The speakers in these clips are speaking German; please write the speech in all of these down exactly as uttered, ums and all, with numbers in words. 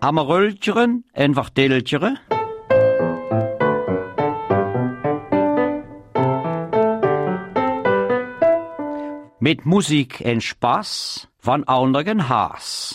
Amaröltjeren en Verteltjeren. Mit Musik en Spaß van anderen Haas.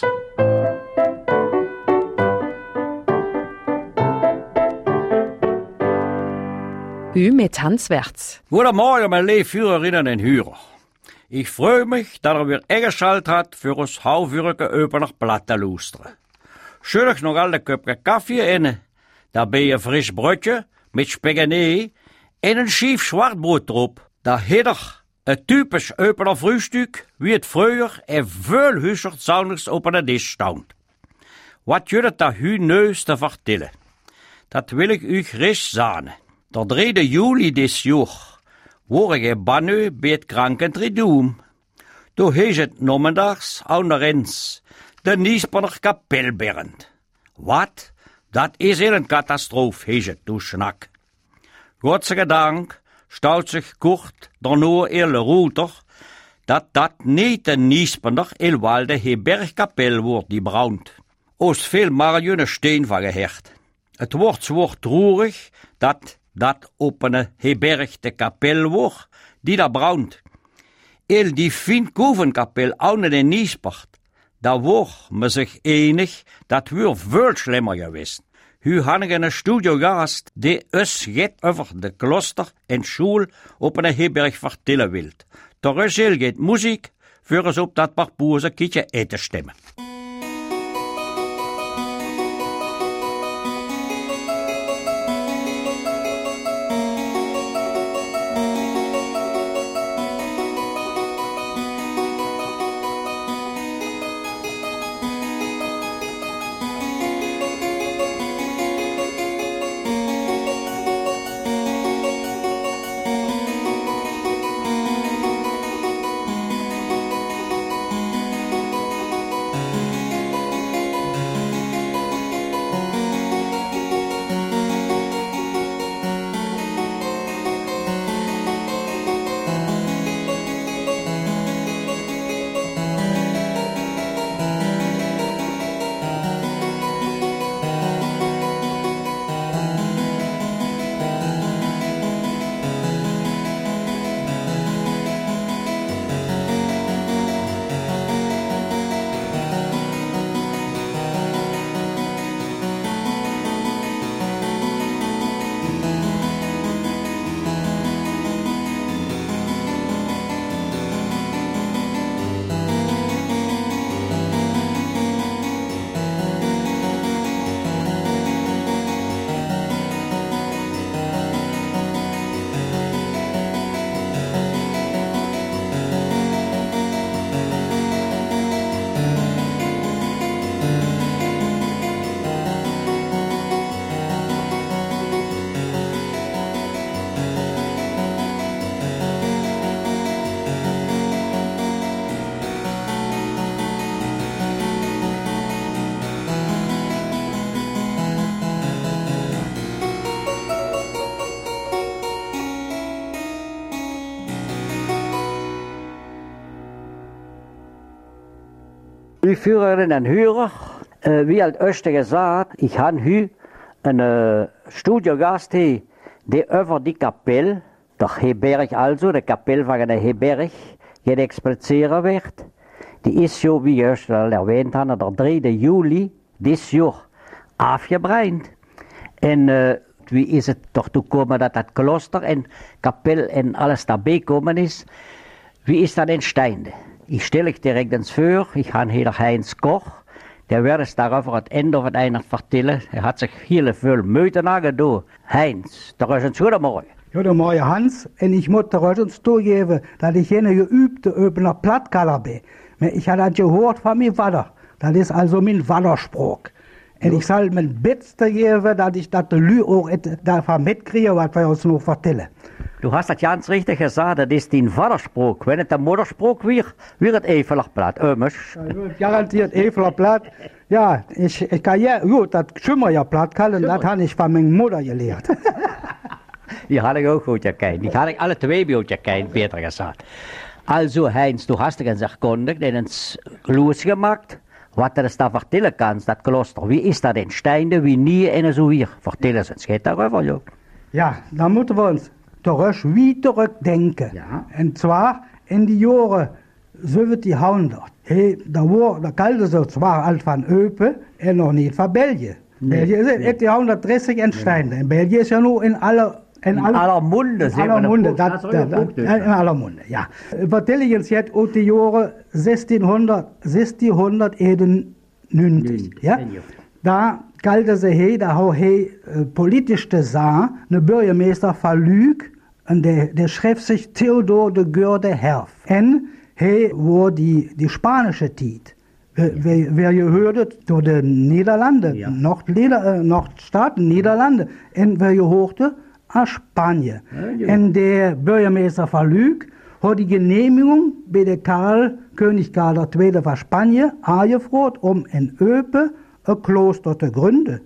U mit Hans Wertz. Guten Morgen, meine lieve Führerinnen und Führer. Ich freue mich, dass er weer eingeschaltet hat für uns hauwürige Öpener Plattenlustre. Schuldig noch alle Köpfe Kaffee inne, dabei ein frisch Brötje mit Spaghetti en een schief Schwarzbrot drauf. Da hätte een typisch Öpener Frühstück, wie het früher en veel hüscher zaunigs op een Tisch stand. Wat jullie da hu neus te vertellen? Dat wil ik u gerust sagen. Der dritte Juli des Jahr war ich bannu bij het Krankentriduum. Du hees het nommendags onderens de Niesperner Kapelberend. Wat? Dat is een Katastrophe, hees het, du Schnack. Gott sei Dank staut sich kort daarna ele Router, dat dat niet de Niesperner Elwalde Hebergkapel wordt die brandt. Oost veel marjune steen van gehecht. Het wordt zwaar traurig dat dat op een Hebergte kapel wordt die daar brandt. El die Finkovenkapel oude de Niespert, daar wordt me zich enig dat weer veel schlimmer geweest. Hu hadden een studiogast die us get over de kloster en school op een Heberg vertellen wilt. Terwijl gaat muziek voor ons op dat parcours kietje eten stemmen. Liebe Führerinnen und Führer, äh, wie alt öfter gesagt, ich habe heute einen Studiogast hier, der über die Kapelle, der Heberg also, der Kapelle von der Heberg, jetzt explizieren wird. Die ist ja, wie ich schon erwähnt habe, der dritte Juli dieses Jahr aufgebrannt. Und äh, wie ist es doch gekommen, dass das Kloster und Kapelle und alles dabei gekommen ist? Wie ist das entstanden? Ich stelle euch direkt ins vor, ich habe hier Heinz Koch, der wird es darauf at Ende van einer vertellen. Er hat sich heel veel moeite aangedaan. Heinz, da ist ein guten Morgen. Guten Morgen, Hans. Und ich muss dir uns zugeben, dass ich eine geübte Öbener Plattkaller bin. Ich habe das gehört von meinem Vater. Das ist also mein Vaterspruch. Und ich soll mein Beste geben, dass ich das Lü auch davon mitkriege, was wir uns noch vertellen. Du hast das ganz richtig gesagt, das ist dein Vaterspruch. Wenn es der Mutterspruch wird, wird es Eveler Blatt. Ömisch. Garantiert Eveler Blatt. Ja, ich, ich kann ja, gut, das Schimmer ja Plattkallen, das habe ich von meiner Mutter gelehrt. Die had ik ook goed gekend. Die had ik alle twee goed gekend, beter gezegd. Also Heinz, du hast dich erkundigt und uns losgemacht, Wat du das da vertellen kannst, das Kloster, wie ist das entstanden, wie nie eine so hier? Vertellen Sie uns, geht darüber, ja. Ja, da müssen wir uns zurück, wie zurückdenken. Ja. Und zwar in die Jahre siebzehnhundert. Hey, da war, da kalte so zwar alt von Öpe und noch nicht von Belgien. Nee, Belgien ist nee. achtzehnhundertdreißig entstanden. In Belgien ist ja nur in aller In aller Munde, in sehen aller wir Munde, das das, Buch, das, das das, Buch, in aller Munde, ja. Vertelle ich uns jetzt aus den Jahren sechzehnhundert, sechzehnhundertneunundneunzig, ja. Da kalte sie he, da hau he äh, politisch de Saar, ne Bürgermeister verlüg, und der, der schrieb sich Theodor de Görde Herf. En he wo die, die spanische Tiet. Wer, wer, wer gehört durch die Niederlande, Ja. Nordlieder, äh, Nordstaaten, Niederlande, en wer gehörte a Spanien. Ja, ja. En der Bürgermeister verlüg, hat die Genehmigung bei der Karl, König Karl der Zweite von Spanien angefragt, um in Öpe ein Kloster zu gründen.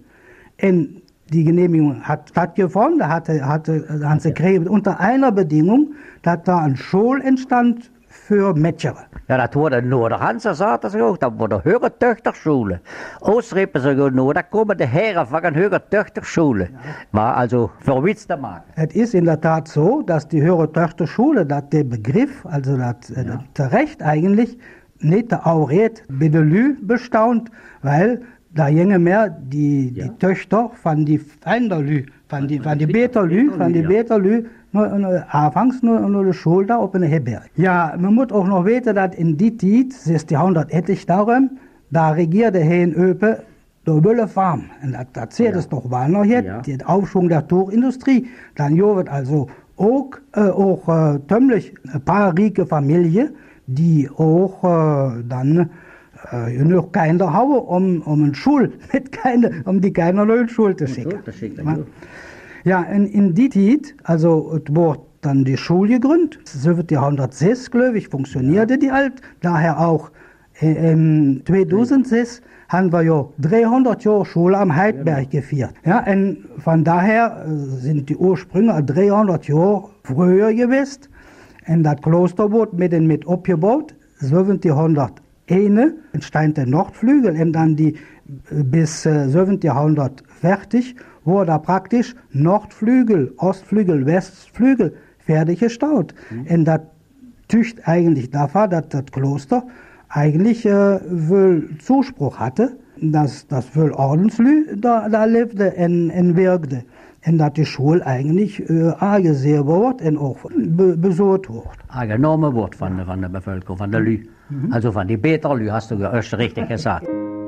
Und die Genehmigung hat stattgefunden, da hatte, hatte, haben sie gekriegt, unter einer Bedingung, dass da ein Schul entstand für Mädchen. Ja, das wurde nur der Hansa sagt das auch, da wurde höhere Töchterschule. Ausrippen sie nur, da kommen die Herren von einer höheren Töchterschule. War also für Witz der Mann. Es ist in der Tat so, dass die höhere Töchterschule, dass der Begriff, also das, äh, das Recht eigentlich, nicht der Auret Bedelü bestaunt, weil da ginge mehr die, Ja. die Töchter von die Feinderlü, von die, von die Beterlü, Beterlü, von die ja. Beterlü, nur, nur, anfangs nur, nur die Schule da auf eine Herberge. Ja, man muss auch noch wissen, dass in die Zeit, sechzehnhundert etlich darum, da regierte hier in Öpe der Wölle Farm. Und das, das zählt es doch mal noch jetzt, Ja. der Aufschwung der Tuchindustrie. Dann wird also auch, äh, auch äh, ziemlich ein paar reiche Familien, die auch äh, dann äh, genug Kinder haben, um, um eine Schule, mit keine, um die Kinder noch in die Schule zu schicken. Schule zu schicken, Ja. Ja, in, in die Zeit, also es wurde dann die Schule gegründet, siebzehnhundertsechs, glaube ich, funktionierte die halt, daher auch äh, im zweitausendsechs haben wir ja dreihundert Jahre Schule am Heidberg gefeiert. Ja, und von daher äh, sind die Ursprünge dreihundert Jahre früher gewesen. Und das Kloster wurde mit, mit abgebaut, siebzehnhunderteins entstand der Nordflügel und dann die äh, bis äh, siebzehnhundert fertig wurde da praktisch Nordflügel, Ostflügel, Westflügel fertig gestaut. Mhm. Und das tücht eigentlich davon, dass das Kloster eigentlich äh, wohl Zuspruch hatte, dass das wohl Ordenslü da, da lebte und, und wirkte. Und dass die Schule eigentlich äh, angesehen wurde und auch be besucht wurde. Angenommen wird von, der- von der Bevölkerung, von der Lü. Also von die Beterlü, hast du ja erst richtig gesagt.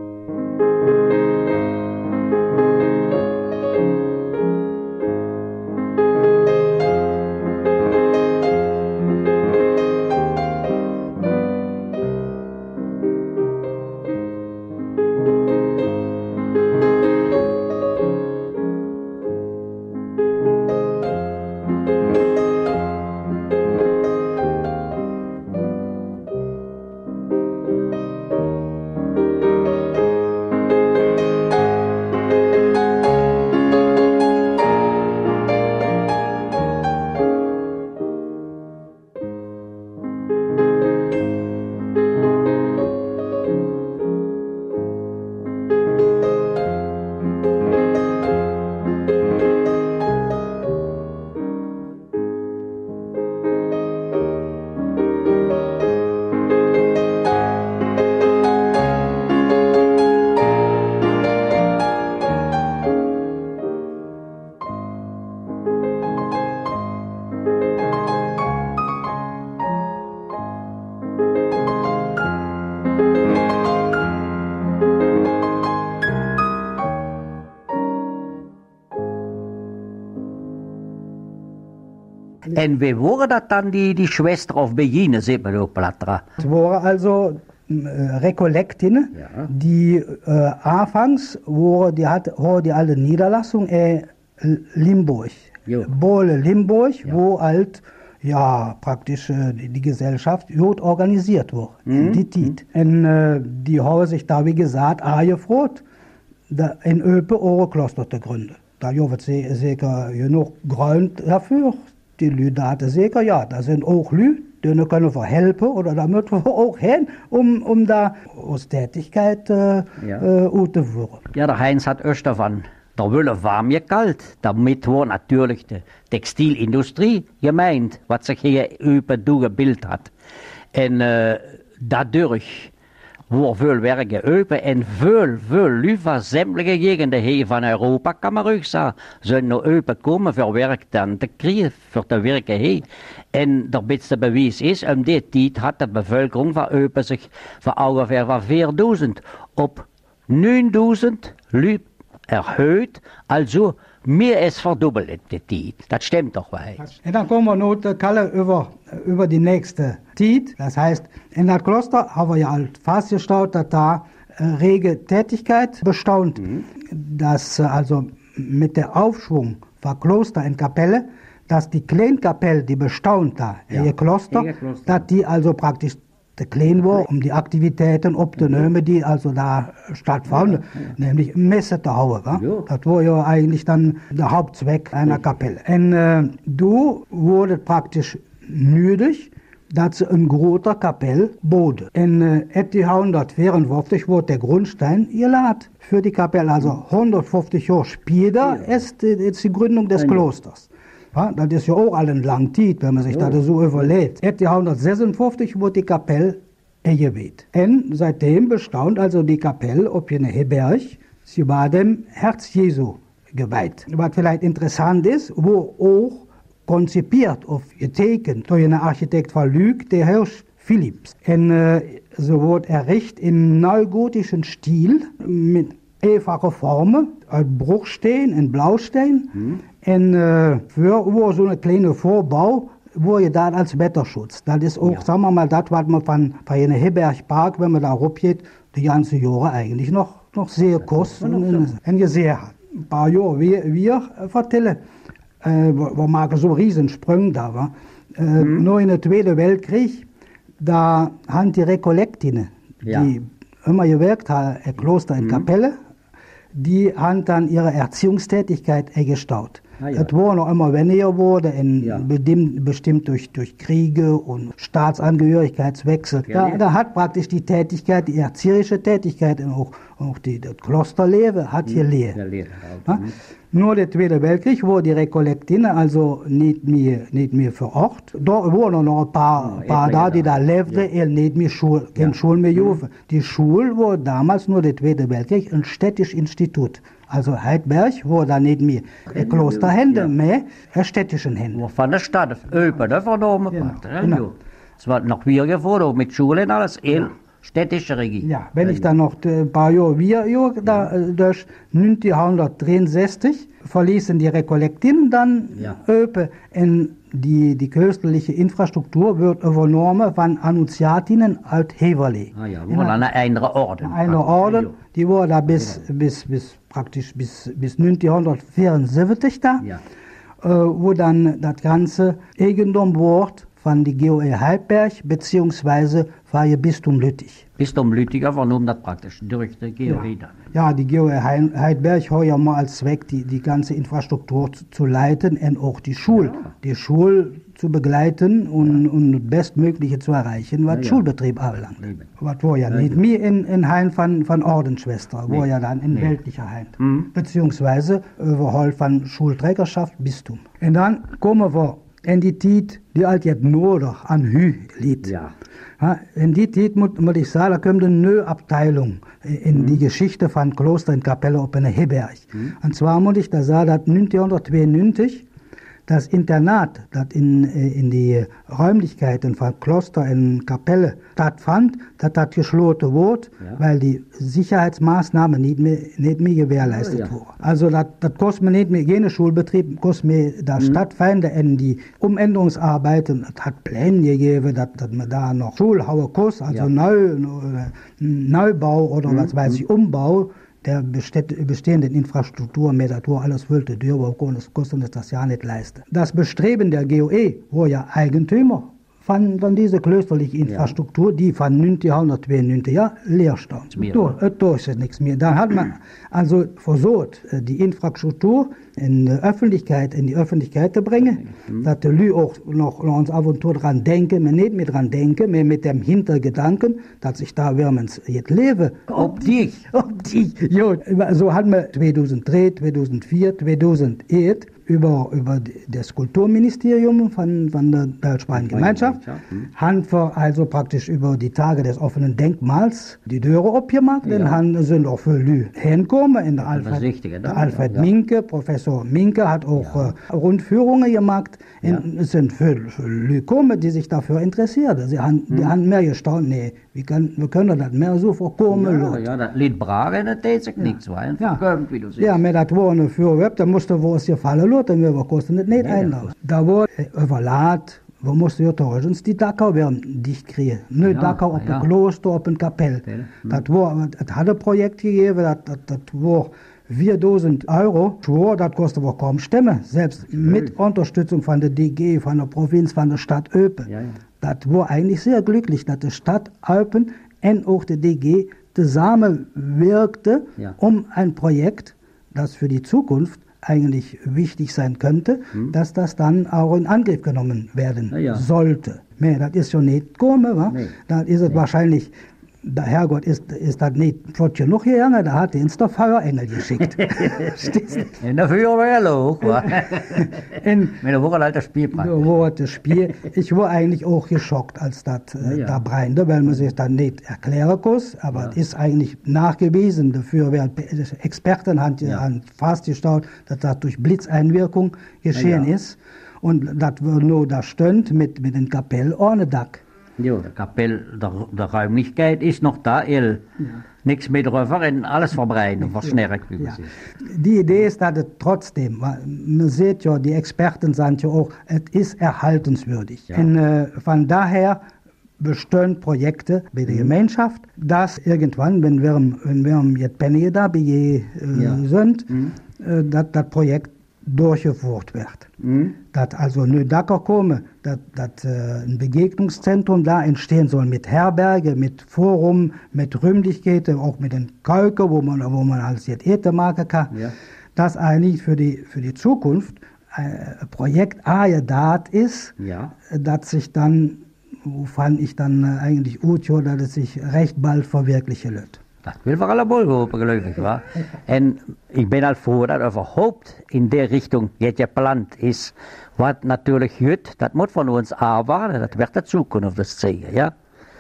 Und wie wurde das dann die, die Schwester auf Begine, sieht man auf Platra? Es waren also äh, Rekollektinnen, Ja. die äh, anfangs waren, die hat, haben die alle Niederlassung in Limburg. Jo. Bohle Limburg, wo halt ja praktisch äh, die, die Gesellschaft gut organisiert wurde. Mhm. Die Zeit. Und äh, die haben sich da, wie gesagt, angefroht, da in Öpe eure Kloster zu gründen. Da haben sie sicher genug Grund dafür. die Leute hatten sicher, ja, da sind auch Leute, denen können wir helfen oder da müssen wir auch hin, um, um da aus Tätigkeit äh, Ja. äh, auszuführen. Ja, der Heinz hat öfter davon. Der Wille war mir kalt. Damit war natürlich die Textilindustrie gemeint, was sich hier über du gebildet hat. Und äh, dadurch war veel werk geübt en veel, veel liever sämtliche Gegenden hier von Europa, kann man ruhig sagen, sind noch gekommen für Werk dann zu kriegen, für die Werke hier. Und der beste Beweis ist, um die Zeit hat die Bevölkerung von Europa sich von ungefähr von viertausend auf neuntausend Leute erhöht, also mehr als verdoppelt in der Zeit. Das stimmt doch, weil. Und dann kommen wir noch, Kalle, über, über die nächste Zeit. Das heißt, in das Kloster haben wir ja halt festgestellt, dass da äh, rege Tätigkeit bestaunt. Mhm. Dass äh, also mit der Aufschwung von Kloster und Kapelle, dass die Kleinkapelle, die bestaunt da, ja. ihr Kloster, Kloster, dass die also praktisch der klein war, um die Aktivitäten abzunehmen, die also da stattfanden, ja, ja. nämlich Messe zu hauen. Ja? Das war ja eigentlich dann der Hauptzweck einer Kapelle. Und äh, du wurdest praktisch nötig, dass sie eine große Kapelle baute. In äh, achtzehnhundertvierundfünfzig wurde der Grundstein gelegt für die Kapelle. Also hundertfünfzig Jahre später ja. ist, ist die Gründung des ja. Klosters. Ja, das ist ja auch eine lange Zeit, wenn man sich ja. das so überlegt. achtzehnhundertsechsundfünfzig wurde die Kapelle eingeweiht. Und seitdem bestaunt also die Kapelle auf einer Herberg, sie war dem Herz Jesu geweiht. Was vielleicht interessant ist, wo auch konzipiert auf geteken durch einen Architekt von Lüg, der Hirsch Philipps. Und äh, so wurde errichtet im neugotischen Stil mit einfache Formen, ein Bruchstein, ein Blaustein. Mhm. Und äh, für war so ein kleiner Vorbau, wo ihr da als Wetterschutz. Das ist auch, ja. sagen wir mal, das, was man von, von einem Herbergpark, wenn man da rumgeht, die ganzen Jahre eigentlich noch, noch sehr kostet und, und gesehen hat. Ein paar Jahre, wir, wir vertellen, äh, wo, wo man so Riesensprünge da war. Äh, mhm. Nur in der Zweiten Weltkrieg, da haben die Rekollektinnen, ja. die immer gewirkt haben, ein Kloster in mhm. Kapelle, die haben dann ihre Erziehungstätigkeit eingestaut. Ah, ja. Es war noch immer weniger geworden, ja. bestimmt, bestimmt durch, durch Kriege und Staatsangehörigkeitswechsel. Ja, da, ja. da hat praktisch die Tätigkeit, die erzieherische Tätigkeit und auch, auch die, das Klosterleben hat hier Lehre. Ja? Mhm. Nur der Zweite Weltkrieg, wo die Rekollektinnen also nicht mehr, nicht mehr vor Ort. Da waren noch ein paar, ja, paar da, die da lebten, ja. nicht mehr Schule, keine ja. Schule mehr mhm. Die Schule war damals nur der Zweite Weltkrieg ein städtisches Institut. Also Heidberg war da nicht mehr ein Klosterhände, ja. mehr ein städtischen Hände. Von der Stadt, über der vernommen. Ja, genau. Es war noch wir gefahren, mit Schule und alles, ja. städtische Regie. Ja, wenn ich dann noch ein paar Jahre, wir, da, durch neunzehnhundertdreiundsechzig verließen die Rekollektinnen dann ja. öpe in die, die köstliche Infrastruktur wird übernommen von Annunziatinnen aus Heverlee. Ah ja, war eine andere Orden. Eine Orden, die war da bis, ja. bis, bis praktisch bis, bis neunzehnhundertvierundsiebzig da, ja. äh, wo dann das ganze Eigentum wird von der G O E Heidberg beziehungsweise von der Bistum Lüttich. Bistum Lüttich übernommen das praktisch durch die G O E dann. Ja, die G O E Heidberg hat ja mal als Zweck, die, die ganze Infrastruktur zu, zu leiten und auch die Schule, ja. die Schule zu begleiten und, ja. und das Bestmögliche zu erreichen, was ja, ja. Schulbetrieb anbelangt. Was war ja, ja nicht mehr in, in Hain von, von Ordensschwester, nee. war ja dann in nee. weltlicher Hain, mhm. beziehungsweise überholt von Schulträgerschaft Bistum. Und dann kommen wir in die Zeit, die halt jetzt nur noch an Hü liegt. Ja. Ja, in die Zeit, muss, muss ich sagen, da kommt eine neue Abteilung in mhm. die Geschichte von Kloster und Kapelle auf eine Herberg. Mhm. Und zwar muss ich da sagen, dass neunzehnhundertzweiundneunzig das Internat, das in, in die Räumlichkeiten von Kloster und Kapelle stattfand, dass das geschlossen wurde, ja. weil die Sicherheitsmaßnahmen nicht mehr, nicht mehr gewährleistet ja, ja. wurden. Also das, das kostet mir nicht mehr, jene Schulbetrieb kostet mir da mhm. stattfinden, in die Umänderungsarbeiten, das hat Pläne gegeben, dass, dass man da noch Schulhaue kostet, also ja. Neu, Neubau oder mhm. was weiß ich, Umbau der bestehenden Infrastruktur, mehr das war alles viel zu teuer, das kostet uns das ja nicht leisten. Das Bestreben der G O E, wo ja Eigentümer von, von dieser klösterlichen Infrastruktur, die von neunzehnhundertzweiundneunzig ja leer stand. Da, da ist es nichts mehr. Da hat man also versucht, die Infrastruktur in die Öffentlichkeit, in die Öffentlichkeit zu bringen, mhm. dass die Leute auch noch, noch uns ab und zu dran denken, wir nicht mehr dran denken, mehr mit dem Hintergedanken, dass ich da wirmens jetzt lebe. Ob dich. Ob dich. Ja, so hat man zweitausenddrei, zweitausendvier, zweitausendacht über, über das Kulturministerium von, von der deutsch-spanischen Gemeinschaft, mhm. haben wir also praktisch über die Tage des offenen Denkmals die Türe abgemacht, ja. Dann sind auch viele Leute hingekommen, in der Alfred, Richtige, der Alfred ja. Minke, Professor Minke hat auch ja. äh, Rundführungen gemacht, in, ja. es sind viele, viele Leute gekommen, die sich dafür interessieren. Sie haben, mhm. Die haben mehr gestaunt, nee, wir können, wir können das mehr so vorkommen. Ja, ja, das Lied Brage, das tät sich ja. nichts, weil ja. Verkommt, wie du siehst. Ja, mir das war eine Fürwerb, da musste, wo es hier fallen lässt, wir kostet nicht, nicht ja, einlassen. Da war überladen, wir mussten ja uns die Dachau werden dicht kriegen. Nicht ja, Dachau auf ja. ein Kloster, auf ein Kapell. Ja. Mhm. Das war, das hat ein Projekt gegeben, das, das, das war viertausend Euro. Schwor, das kostet aber kaum Stimme. Selbst mit Unterstützung von der D G, von der Provinz, von der Stadt Eupen. Ja, ja. Das war eigentlich sehr glücklich, dass die Stadt Eupen und auch die D G zusammen wirkte, ja. um ein Projekt, das für die Zukunft eigentlich wichtig sein könnte, hm. dass das dann auch in Angriff genommen werden ja. sollte. Nee, das ist schon nicht gekommen, wa? Nee. Dann ist es nee. wahrscheinlich, der Herrgott ist, ist das nicht flott genug gegangen, da hat er uns der Feuerengel geschickt. In der Feuerwehrloch, wa? Mit der Woche alter Spiel praktisch. Da das Spiel. Ich war eigentlich auch geschockt, als das äh, ja. da brannte, weil man sich dann nicht erklären kann, aber es ja. ist eigentlich nachgewiesen dafür, während Experten haben ja. festgestellt, dass das durch Blitzeinwirkung geschehen ja. ist. Und das nur da stönt mit, mit dem Kapell ohne Dach. Ja, der Kapell, der, der Räumlichkeit ist noch da, el. Ja. Nichts mehr drüber, alles verbreiten, verschnärrt. Ja. Die Idee ist, dass es trotzdem, man sieht ja, die Experten sagen ja auch, es ist erhaltenswürdig. Ja. Und, äh, von daher bestehen Projekte bei der mhm. Gemeinschaft, dass irgendwann, wenn wir, wenn wir jetzt Penny da bei je, äh, ja. sind, mhm. äh, dass das Projekt durchgeführt wird. Mhm. Dass also nicht Dacker kommen, dass, dass äh, ein Begegnungszentrum da entstehen soll mit Herberge, mit Forum, mit Räumlichkeiten, auch mit den Keuken, wo man, wo man als jetzt Ete machen kann. Ja. Das eigentlich für die, für die Zukunft ein Projekt angedacht ist, ja. dass sich dann, wovon ich dann eigentlich gut, dass es sich recht bald verwirklichen wird. Dat wil we allemaal hopen, gelukkig, wa? En ik ben al voor dat überhaupt in der Richtung jetzt geplant ist. Was natürlich gut, das muss von uns arbeiten, das wird die Zukunft das zeigen, ja?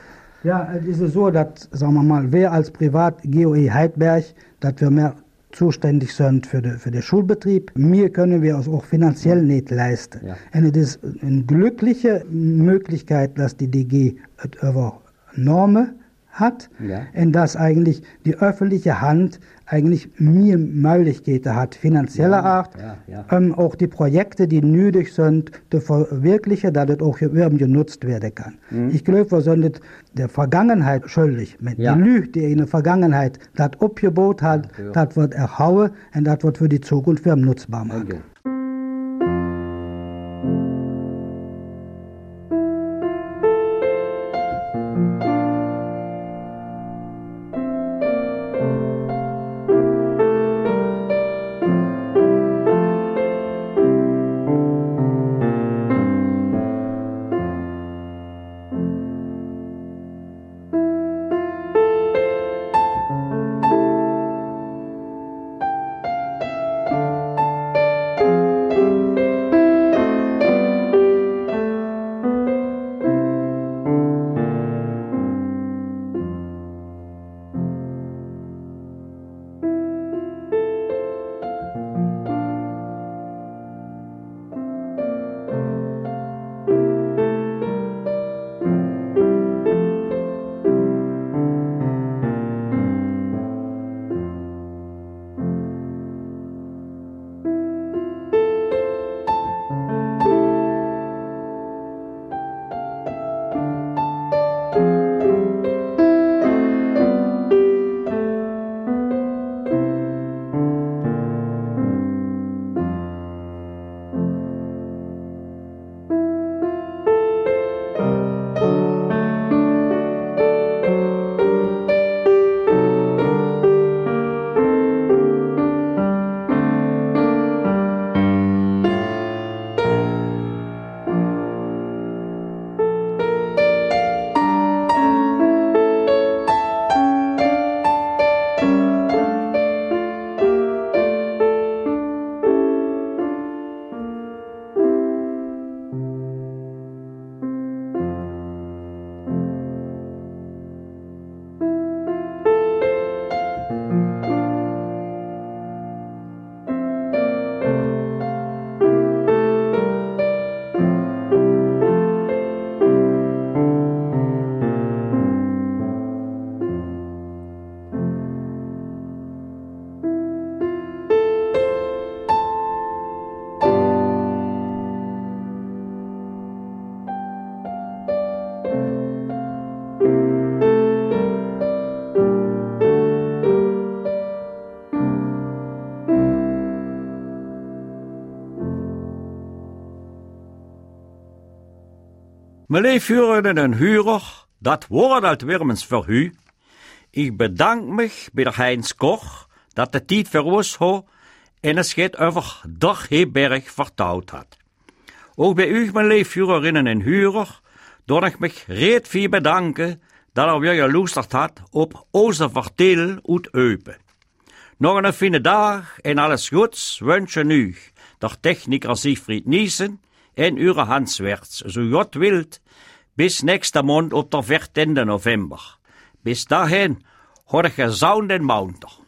Ja, es ist so, dass, sagen wir mal, wir als Privat G O E Heidberg, dass wir mehr zuständig sind für den für den Schulbetrieb. Mir können wir es auch finanziell nicht leisten. Ja. Und es ist eine glückliche Möglichkeit, dass die D G es übernommen hat, ja. Und dass eigentlich die öffentliche Hand eigentlich mehr Möglichkeiten hat, finanzieller ja, Art, ja, ja. Ähm, auch die Projekte, die nötig sind, zu verwirklichen, dass das auch genutzt werden kann. Mhm. Ich glaube, wir sind der Vergangenheit schuldig. Mit ja. den Leuten, die in der Vergangenheit das abgebaut hat, ja, das wird erhauen und das wird für die Zukunft nutzbar machen. Okay. Mijn leefvuren en huurder, dat woord uit Wirmens voor u. Ik bedank me bij de Heinz Koch dat de tijd voor ons ho en het schip over Dag Heberg vertrouwd had. Ook bij u, mijn leefvuurerinnen en huurder, doe ik me reed veel bedanken dat er weer geluisterd had op onze vertel uit Eupen. Nog een fijne dag en alles goeds wensen u, de techniker Siegfried Niesen en uw Hans Werts, zo God wilt, bis nächste maand op de veertiende november. Bis dahin, hoor ik gezound en maunter.